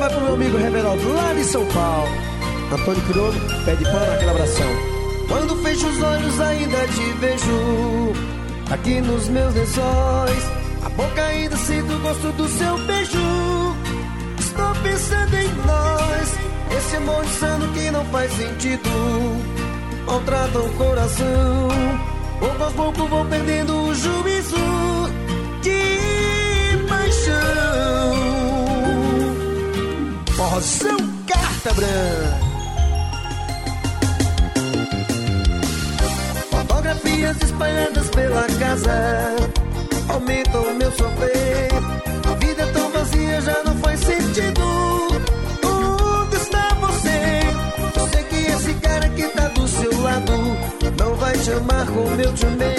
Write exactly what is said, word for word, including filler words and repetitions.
vai pro meu amigo Reveraldo, lá de São Paulo. Antônio Crioulo, pé de pano, aquele abração. Quando fecho os olhos ainda te vejo aqui nos meus lençóis, a boca ainda sinto o gosto do seu beijo. Estou pensando em nós, esse amor insano que não faz sentido, maltrata o coração. Pouco a pouco vou perdendo o juízo de paixão. Forrozão Carta Branca. Fotografias espalhadas pela casa aumentam o meu sofrer. A vida é tão vazia, já não faz sentido. Onde está você? Eu sei que esse cara que tá do seu lado não vai te amar como eu te amei.